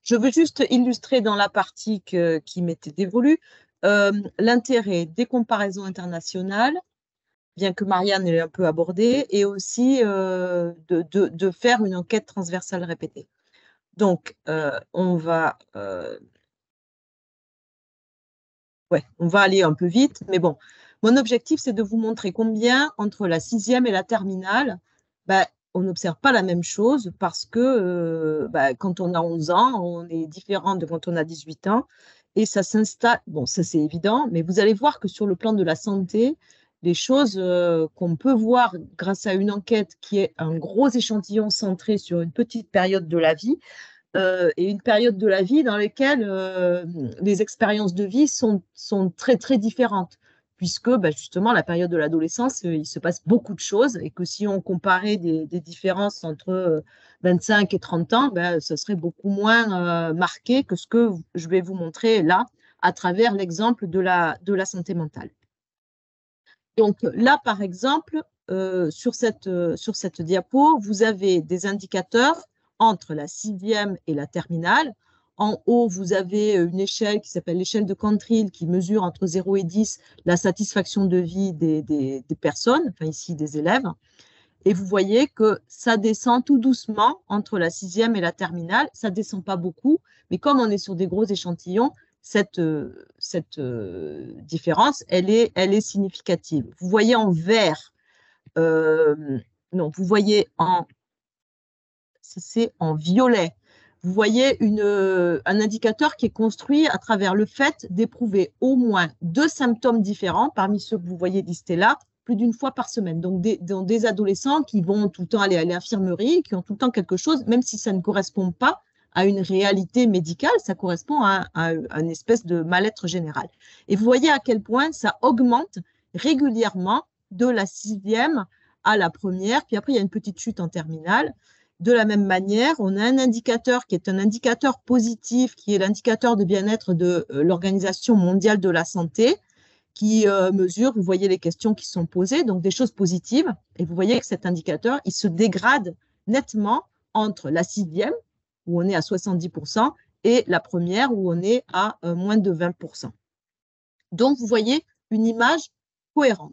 Je veux juste illustrer dans la partie qui m'était dévolue l'intérêt des comparaisons internationales, bien que Marianne l'ait un peu abordé, et aussi de faire une enquête transversale répétée. Donc, on va aller un peu vite, mais bon, mon objectif, c'est de vous montrer combien, entre la 6e et la terminale, on n'observe pas la même chose parce que quand on a 11 ans, on est différent de quand on a 18 ans, et ça s'installe, bon, ça c'est évident, mais vous allez voir que sur le plan de la santé, les choses qu'on peut voir grâce à une enquête qui est un gros échantillon centré sur une petite période de la vie, et une période de la vie dans laquelle les expériences de vie sont très, très différentes, puisque justement, la période de l'adolescence, il se passe beaucoup de choses, et que si on comparait des différences entre 25 et 30 ans, ce serait beaucoup moins marqué que ce que je vais vous montrer là, à travers l'exemple de la santé mentale. Donc là, par exemple, sur cette diapo, vous avez des indicateurs entre la 6e et la terminale. En haut, vous avez une échelle qui s'appelle l'échelle de Cantril, qui mesure entre 0 et 10 la satisfaction de vie des personnes, enfin ici des élèves. Et vous voyez que ça descend tout doucement entre la 6e et la terminale. Ça ne descend pas beaucoup, mais comme on est sur des gros échantillons, cette différence, elle est significative. Vous voyez en vert, non, vous voyez c'est en violet. Vous voyez un indicateur qui est construit à travers le fait d'éprouver au moins 2 symptômes différents parmi ceux que vous voyez listés là, plus d'une fois par semaine. Donc, des adolescents qui vont tout le temps aller à l'infirmerie, qui ont tout le temps quelque chose, même si ça ne correspond pas à une réalité médicale, ça correspond à une espèce de mal-être général. Et vous voyez à quel point ça augmente régulièrement de la 6e à la première, puis après il y a une petite chute en terminale. De la même manière, on a un indicateur qui est un indicateur positif, qui est l'indicateur de bien-être de l'Organisation mondiale de la santé, qui mesure, vous voyez les questions qui sont posées, donc des choses positives, et vous voyez que cet indicateur, il se dégrade nettement entre la 6e, où on est à 70%, et la première, où on est à moins de 20%. Donc, vous voyez une image cohérente.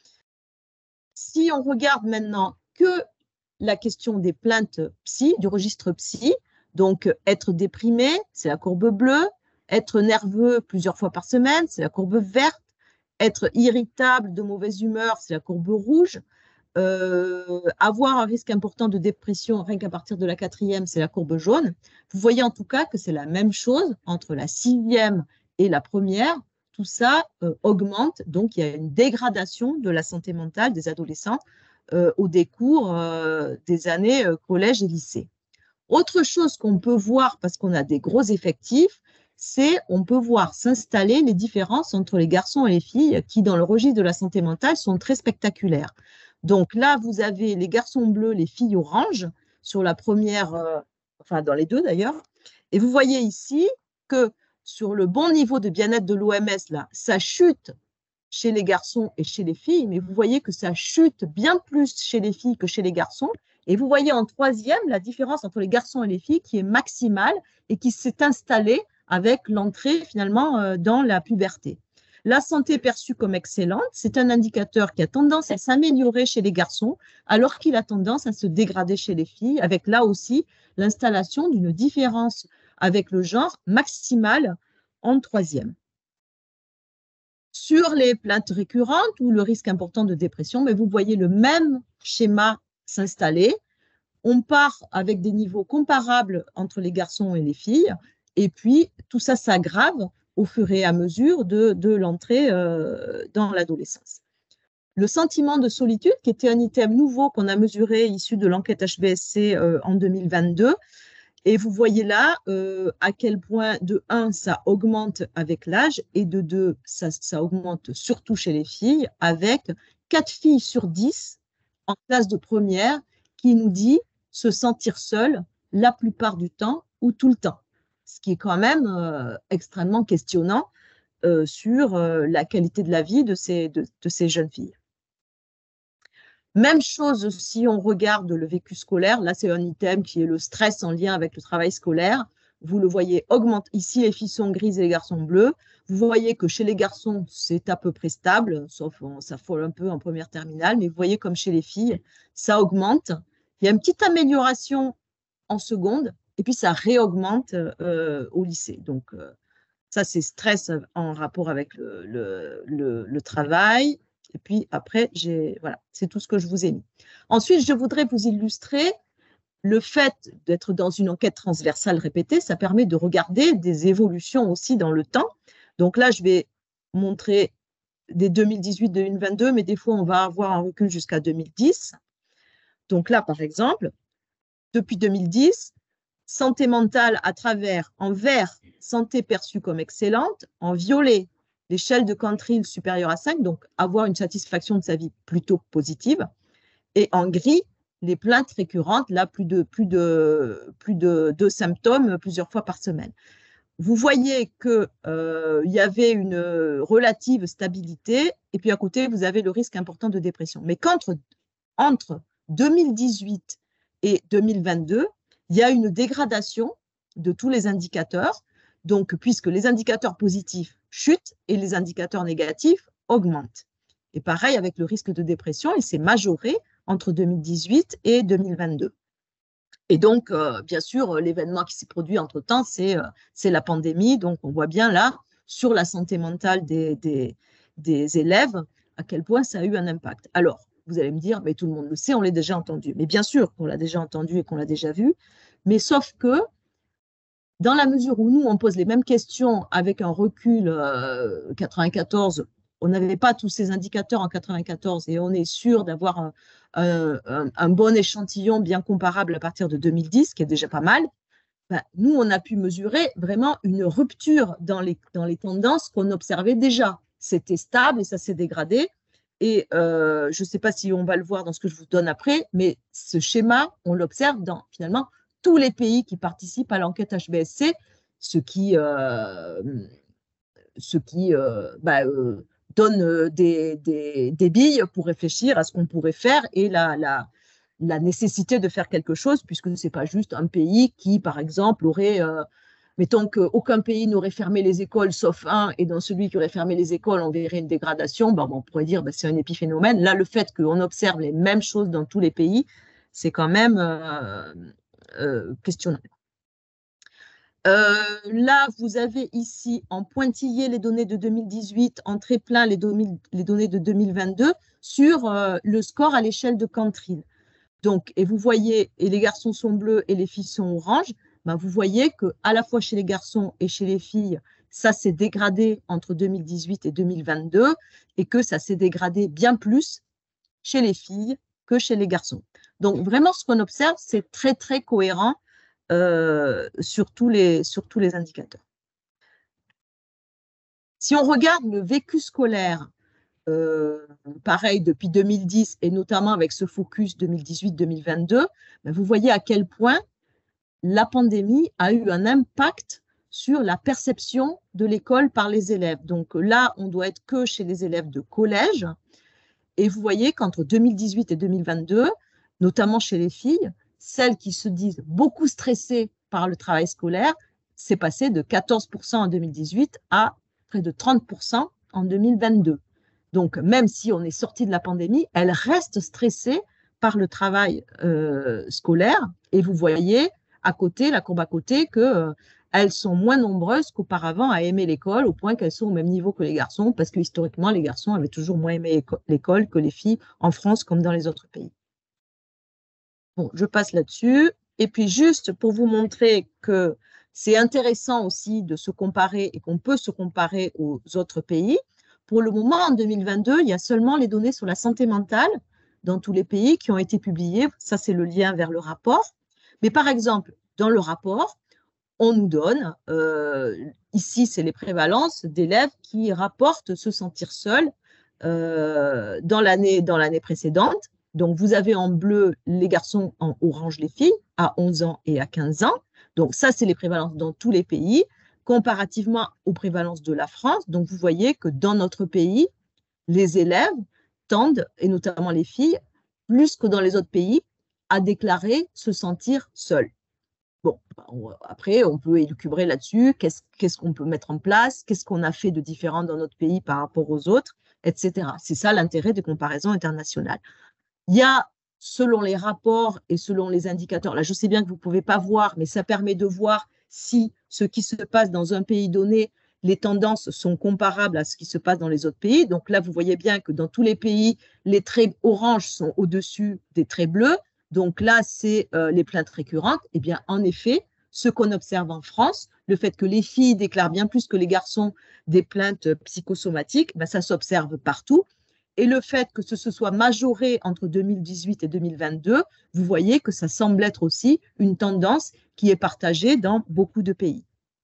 Si on regarde maintenant que la question des plaintes psy, du registre psy, donc être déprimé, c'est la courbe bleue, être nerveux plusieurs fois par semaine, c'est la courbe verte, être irritable, de mauvaise humeur, c'est la courbe rouge, avoir un risque important de dépression rien qu'à partir de la 4e, c'est la courbe jaune. Vous voyez en tout cas que c'est la même chose entre la 6e et la première. Tout ça augmente, donc il y a une dégradation de la santé mentale des adolescents au décours des années collège et lycée. Autre chose qu'on peut voir, parce qu'on a des gros effectifs, c'est on peut voir s'installer les différences entre les garçons et les filles qui, dans le registre de la santé mentale, sont très spectaculaires. Donc là, vous avez les garçons bleus, les filles oranges, sur la première, enfin dans les deux d'ailleurs. Et vous voyez ici que sur le bon niveau de bien-être de l'OMS, là, ça chute chez les garçons et chez les filles, mais vous voyez que ça chute bien plus chez les filles que chez les garçons. Et vous voyez en 3e la différence entre les garçons et les filles qui est maximale et qui s'est installée avec l'entrée finalement dans la puberté. La santé perçue comme excellente, c'est un indicateur qui a tendance à s'améliorer chez les garçons, alors qu'il a tendance à se dégrader chez les filles, avec là aussi l'installation d'une différence avec le genre maximale en 3e. Sur les plaintes récurrentes ou le risque important de dépression, mais vous voyez le même schéma s'installer. On part avec des niveaux comparables entre les garçons et les filles, et puis tout ça s'aggrave au fur et à mesure de l'entrée dans l'adolescence. Le sentiment de solitude, qui était un item nouveau qu'on a mesuré issu de l'enquête HBSC en 2022, et vous voyez là à quel point, de 1, ça augmente avec l'âge, et de 2, ça augmente surtout chez les filles, avec 4 filles sur 10 en classe de première qui nous dit se sentir seule la plupart du temps ou tout le temps. Ce qui est quand même extrêmement questionnant sur la qualité de la vie de ces jeunes filles. Même chose si on regarde le vécu scolaire, là c'est un item qui est le stress en lien avec le travail scolaire. vous le voyez augmente. Ici, les filles sont grises et les garçons bleus. Vous voyez que chez les garçons, c'est à peu près stable, sauf ça frôle un peu en première terminale, mais vous voyez comme chez les filles, ça augmente. Il y a une petite amélioration en seconde, et puis ça réaugmente au lycée. Donc, ça, c'est stress en rapport avec le travail. Et puis après, voilà, c'est tout ce que je vous ai mis. Ensuite, je voudrais vous illustrer le fait d'être dans une enquête transversale répétée, ça permet de regarder des évolutions aussi dans le temps. Donc là, je vais montrer des 2018-2022, mais des fois, on va avoir un recul jusqu'à 2010. Donc là, par exemple, depuis 2010, santé mentale à travers, en vert, santé perçue comme excellente, en violet, l'échelle de Cantril supérieure à 5, donc avoir une satisfaction de sa vie plutôt positive, et en gris, les plaintes récurrentes, là, plus de 2 symptômes plusieurs fois par semaine. Vous voyez qu'il y avait une relative stabilité, et puis à côté, vous avez le risque important de dépression. Mais entre 2018 et 2022, il y a une dégradation de tous les indicateurs, donc puisque les indicateurs positifs chutent et les indicateurs négatifs augmentent. Et pareil avec le risque de dépression, il s'est majoré entre 2018 et 2022. Et donc, bien sûr, l'événement qui s'est produit entre-temps, c'est la pandémie. Donc, on voit bien là, sur la santé mentale des élèves, à quel point ça a eu un impact. Alors, vous allez me dire, mais tout le monde le sait, on l'a déjà entendu. Mais bien sûr qu'on l'a déjà entendu et qu'on l'a déjà vu. Mais sauf que, dans la mesure où nous, on pose les mêmes questions avec un recul 94, on n'avait pas tous ces indicateurs en 94 et on est sûr d'avoir un bon échantillon bien comparable à partir de 2010, qui est déjà pas mal. Ben, nous, on a pu mesurer vraiment une rupture dans les tendances qu'on observait déjà. C'était stable et ça s'est dégradé. Et je ne sais pas si on va le voir dans ce que je vous donne après, mais ce schéma, on l'observe dans finalement tous les pays qui participent à l'enquête HBSC, ce qui donne des billes pour réfléchir à ce qu'on pourrait faire et la nécessité de faire quelque chose, puisque ce n'est pas juste un pays qui, par exemple, aurait, mettons qu'aucun pays n'aurait fermé les écoles sauf un, et dans celui qui aurait fermé les écoles, on verrait une dégradation, ben, on pourrait dire que c'est un épiphénomène. Là, le fait qu'on observe les mêmes choses dans tous les pays, c'est quand même questionnable. Là, vous avez ici en pointillé les données de 2018, en très plein les données de 2022 sur le score à l'échelle de Cantril. Donc, et vous voyez, et les garçons sont bleus et les filles sont oranges, ben vous voyez qu'à la fois chez les garçons et chez les filles, ça s'est dégradé entre 2018 et 2022 et que ça s'est dégradé bien plus chez les filles que chez les garçons. Donc, vraiment, ce qu'on observe, c'est très, très cohérent sur tous les indicateurs. Si on regarde le vécu scolaire, pareil depuis 2010 et notamment avec ce focus 2018-2022, ben vous voyez à quel point la pandémie a eu un impact sur la perception de l'école par les élèves. Donc là, on doit être que chez les élèves de collège. Et vous voyez qu'entre 2018 et 2022, notamment chez les filles, celles qui se disent beaucoup stressées par le travail scolaire, c'est passé de 14% en 2018 à près de 30% en 2022. Donc, même si on est sorti de la pandémie, elles restent stressées par le travail scolaire. Et vous voyez à côté, la courbe à côté, qu'elles sont moins nombreuses qu'auparavant à aimer l'école, au point qu'elles sont au même niveau que les garçons, parce que historiquement, les garçons avaient toujours moins aimé l'école que les filles en France comme dans les autres pays. Bon, je passe là-dessus. Et puis, juste pour vous montrer que c'est intéressant aussi de se comparer et qu'on peut se comparer aux autres pays. Pour le moment, en 2022, il y a seulement les données sur la santé mentale dans tous les pays qui ont été publiées. Ça, c'est le lien vers le rapport. Mais par exemple, dans le rapport, on nous donne, ici, c'est les prévalences d'élèves qui rapportent se sentir seuls dans l'année précédente. Donc, vous avez en bleu les garçons, en orange les filles, à 11 ans et à 15 ans. Donc, ça, c'est les prévalences dans tous les pays, comparativement aux prévalences de la France. Donc, vous voyez que dans notre pays, les élèves tendent, et notamment les filles, plus que dans les autres pays, à déclarer se sentir seuls. Bon, après, on peut élucubrer là-dessus, qu'est-ce qu'on peut mettre en place, qu'est-ce qu'on a fait de différent dans notre pays par rapport aux autres, etc. C'est ça l'intérêt des comparaisons internationales. Il y a, selon les rapports et selon les indicateurs, là je sais bien que vous ne pouvez pas voir, mais ça permet de voir si ce qui se passe dans un pays donné, les tendances sont comparables à ce qui se passe dans les autres pays. Donc là, vous voyez bien que dans tous les pays, les traits oranges sont au-dessus des traits bleus. Donc là, c'est les plaintes récurrentes. Eh bien, en effet, ce qu'on observe en France, le fait que les filles déclarent bien plus que les garçons des plaintes psychosomatiques, ben, ça s'observe partout. Et le fait que ce se soit majoré entre 2018 et 2022, vous voyez que ça semble être aussi une tendance qui est partagée dans beaucoup de pays.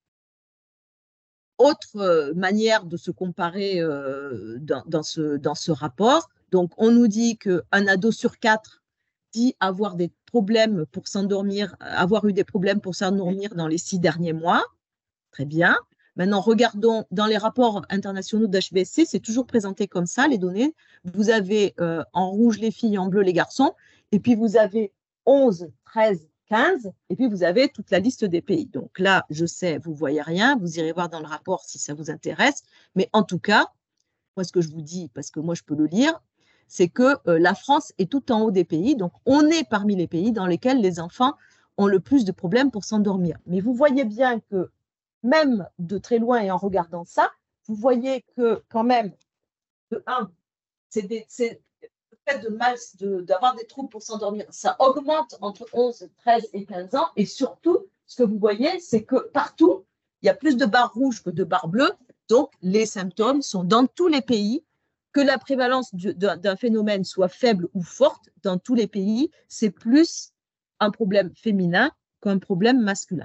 Autre manière de se comparer dans ce rapport, donc on nous dit qu'un ado sur 4 dit avoir des problèmes pour s'endormir, avoir eu des problèmes pour s'endormir dans les 6 derniers mois. Très bien. Maintenant, regardons dans les rapports internationaux d'HBSC, c'est toujours présenté comme ça, les données. Vous avez en rouge les filles, en bleu les garçons, et puis vous avez 11, 13, 15, et puis vous avez toute la liste des pays. Donc là, je sais, vous ne voyez rien, vous irez voir dans le rapport si ça vous intéresse, mais en tout cas, moi, ce que je vous dis, parce que moi, je peux le lire, c'est que la France est tout en haut des pays, donc on est parmi les pays dans lesquels les enfants ont le plus de problèmes pour s'endormir. Mais vous voyez bien que même de très loin et en regardant ça, vous voyez que quand même, de un, c'est le fait d'avoir des troubles pour s'endormir, ça augmente entre 11, 13 et 15 ans. Et surtout, ce que vous voyez, c'est que partout, il y a plus de barres rouges que de barres bleues. Donc, les symptômes sont dans tous les pays. Que la prévalence d'un phénomène soit faible ou forte, dans tous les pays, c'est plus un problème féminin qu'un problème masculin.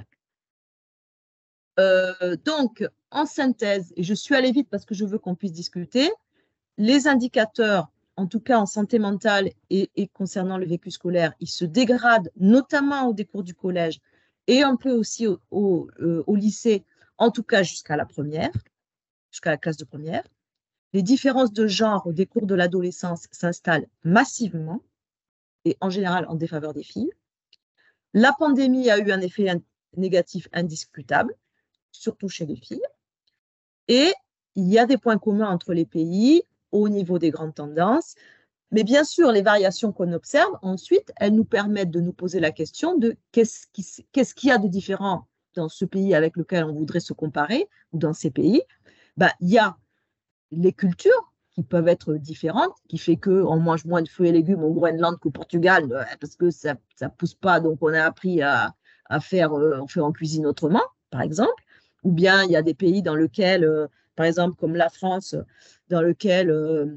Donc, en synthèse, et je suis allée vite parce que je veux qu'on puisse discuter, les indicateurs, en tout cas en santé mentale et concernant le vécu scolaire, ils se dégradent notamment au décours du collège et un peu aussi au lycée, en tout cas jusqu'à la première, jusqu'à la classe de première. Les différences de genre au décours de l'adolescence s'installent massivement et en général en défaveur des filles. La pandémie a eu un effet négatif indiscutable, surtout chez les filles. Et il y a des points communs entre les pays au niveau des grandes tendances. Mais bien sûr, les variations qu'on observe, ensuite, elles nous permettent de nous poser la question de qu'est-ce qu'il y a de différent dans ce pays avec lequel on voudrait se comparer, ou dans ces pays. Ben, il y a les cultures qui peuvent être différentes, qui fait qu'on mange moins de fruits et légumes au Groenland qu'au Portugal, parce que ça ne pousse pas, donc on a appris à faire, on fait en cuisine autrement, par exemple. Ou bien il y a des pays dans lesquels, par exemple comme la France, dans lequel,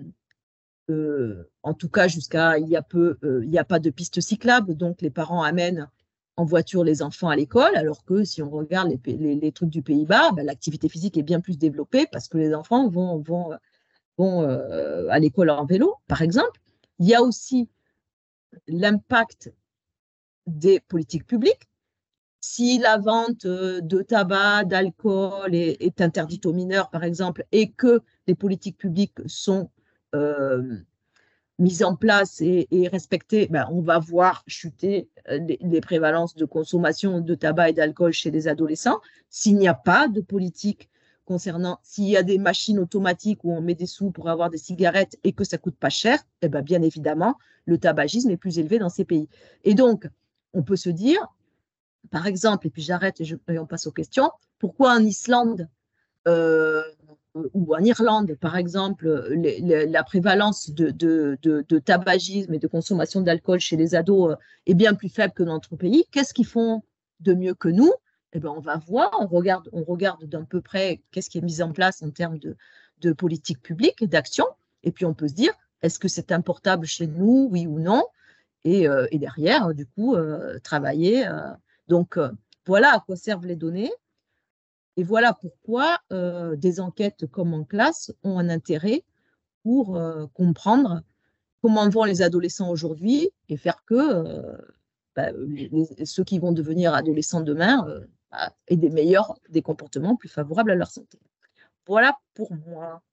en tout cas jusqu'à il y a peu, il n'y a pas de piste cyclable, donc les parents amènent en voiture les enfants à l'école, alors que si on regarde les trucs du Pays-Bas, ben, l'activité physique est bien plus développée parce que les enfants vont à l'école en vélo, par exemple. Il y a aussi l'impact des politiques publiques. Si la vente de tabac, d'alcool est interdite aux mineurs, par exemple, et que les politiques publiques sont mises en place et respectées, ben, on va voir chuter les prévalences de consommation de tabac et d'alcool chez les adolescents. S'il n'y a pas de politique concernant, s'il y a des machines automatiques où on met des sous pour avoir des cigarettes et que ça ne coûte pas cher, eh ben, bien évidemment, le tabagisme est plus élevé dans ces pays. Et donc, on peut se dire, par exemple, et puis j'arrête et on passe aux questions, pourquoi en Islande ou en Irlande, par exemple, la prévalence de tabagisme et de consommation d'alcool chez les ados est bien plus faible que dans notre pays. Qu'est-ce qu'ils font de mieux que nous? Eh bien, on va voir, on regarde d'un peu près qu'est-ce qui est mis en place en termes de politique publique et d'action. Et puis, on peut se dire, est-ce que c'est importable chez nous, oui ou non? Et derrière, du coup, travailler. Donc, voilà à quoi servent les données. Et voilà pourquoi des enquêtes comme en classe ont un intérêt pour comprendre comment vont les adolescents aujourd'hui et faire que ceux qui vont devenir adolescents demain aient des comportements plus favorables à leur santé. Voilà pour moi.